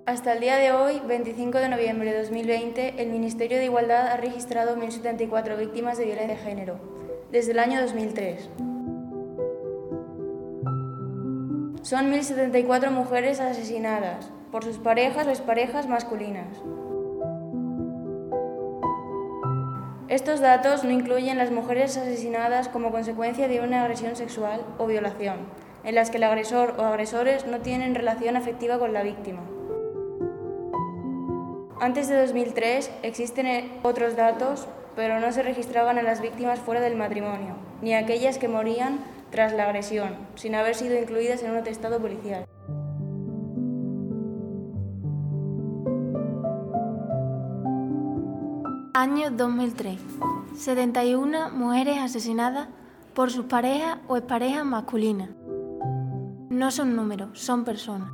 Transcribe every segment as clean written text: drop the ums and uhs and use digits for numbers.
Hasta el día de hoy, 25 de noviembre de 2020, el Ministerio de Igualdad ha registrado 1.074 víctimas de violencia de género, desde el año 2003. Son 1.074 mujeres asesinadas por sus parejas o exparejas masculinas. Estos datos no incluyen las mujeres asesinadas como consecuencia de una agresión sexual o violación, en las que el agresor o agresores no tienen relación afectiva con la víctima. Antes de 2003 existen otros datos, pero no se registraban a las víctimas fuera del matrimonio, ni a aquellas que morían tras la agresión, sin haber sido incluidas en un atestado policial. Año 2003. 71 mujeres asesinadas por sus parejas o exparejas masculinas. No son números, son personas.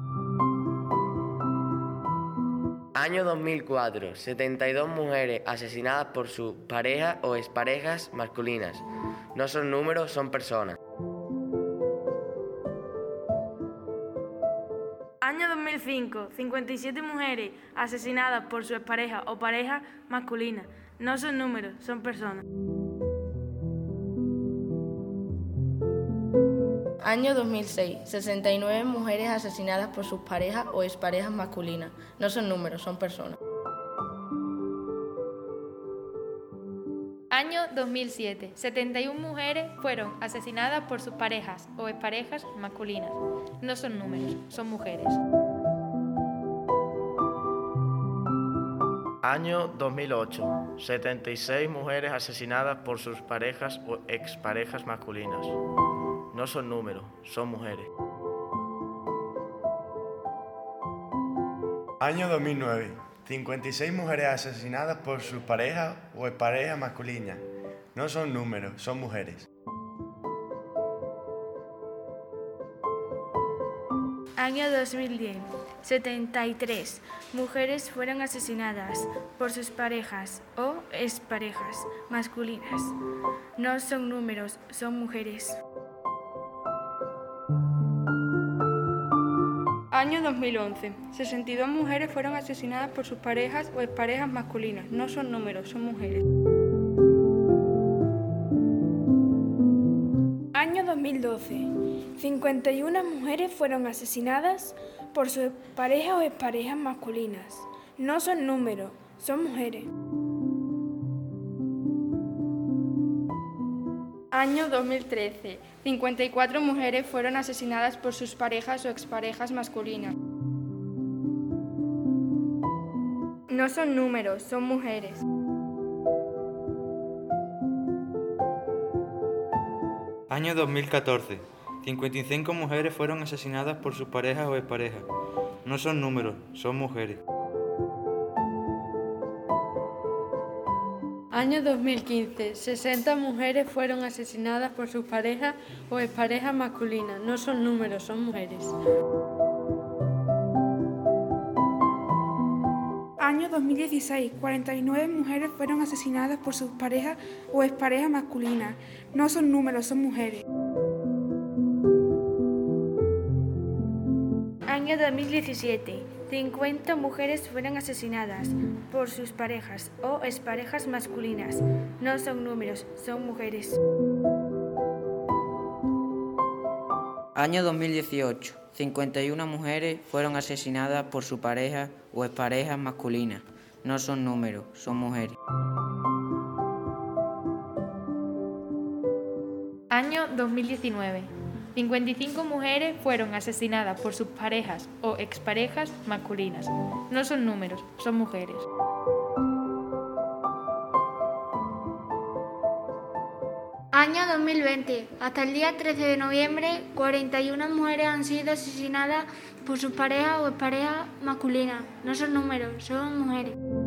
Año 2004. 72 mujeres asesinadas por sus parejas o exparejas masculinas. No son números, son personas. Año 2005. 57 mujeres asesinadas por su expareja o pareja masculina. No son números, son personas. Año 2006. 69 mujeres asesinadas por sus parejas o exparejas masculinas. No son números, son personas. Año 2007. 71 mujeres fueron asesinadas por sus parejas o exparejas masculinas. No son números, son mujeres. Año 2008. 76 mujeres asesinadas por sus parejas o exparejas masculinas. No son números, son mujeres. Año 2009. 56 mujeres asesinadas por sus parejas o exparejas masculinas. No son números, son mujeres. Año 2010. 73 mujeres fueron asesinadas por sus parejas o exparejas masculinas. No son números, son mujeres. Año 2011. 62 mujeres fueron asesinadas por sus parejas o exparejas masculinas. No son números, son mujeres. Año 2012. 51 mujeres fueron asesinadas por sus parejas o exparejas masculinas. No son números, son mujeres. Año 2013. 54 mujeres fueron asesinadas por sus parejas o exparejas masculinas. No son números, son mujeres. Año 2014. 55 mujeres fueron asesinadas por sus parejas o exparejas. No son números, son mujeres. Año 2015. 60 mujeres fueron asesinadas por sus parejas o exparejas masculinas. No son números, son mujeres. Año 2016. 49 mujeres fueron asesinadas por sus parejas o exparejas masculinas. No son números, son mujeres. Año 2017. 50 mujeres fueron asesinadas por sus parejas o exparejas masculinas. No son números, son mujeres. Año 2018. 51 mujeres fueron asesinadas por su pareja o exparejas masculinas. No son números, son mujeres. Año 2019. 55 mujeres fueron asesinadas por sus parejas o exparejas masculinas. No son números, son mujeres. Año 2020. Hasta el día 13 de noviembre, 41 mujeres han sido asesinadas por sus parejas o exparejas masculinas. No son números, son mujeres.